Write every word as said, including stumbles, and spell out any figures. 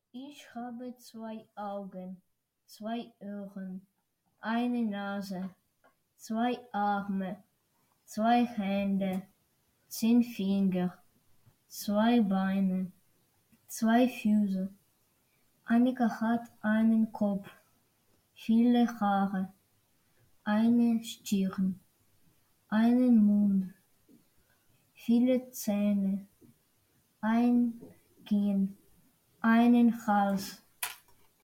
Ich habe zwei Augen, zwei Ohren, eine Nase, zwei Arme, zwei Hände, zehn Finger, zwei Beine, zwei Füße. Annika hat einen Kopf, viele Haare, eine Stirn, einen Mund, viele Zähne, ein Kinn, einen Hals.